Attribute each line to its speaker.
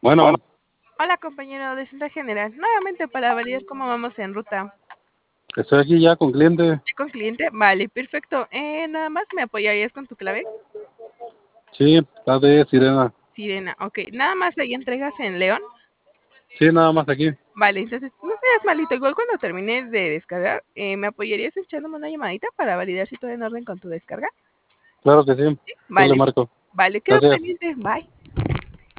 Speaker 1: Bueno,
Speaker 2: Hola, compañero de Central General. Nuevamente para validar cómo vamos en ruta.
Speaker 1: estoy aquí ya con cliente.
Speaker 2: ¿Ya con cliente? Vale, perfecto. Nada más me apoyarías con tu clave.
Speaker 1: Sí, está de Sirena.
Speaker 2: Sirena, ok. Nada más ahí entregas en León.
Speaker 1: Sí, nada más aquí.
Speaker 2: Vale, entonces no seas malito. Igual cuando termines de descargar, ¿me apoyarías echándome una llamadita para validar si todo en orden con tu descarga?
Speaker 1: Claro que sí. Yo le
Speaker 2: Vale,
Speaker 1: marco.
Speaker 2: vale, quedo
Speaker 1: Gracias.
Speaker 2: pendiente. Bye.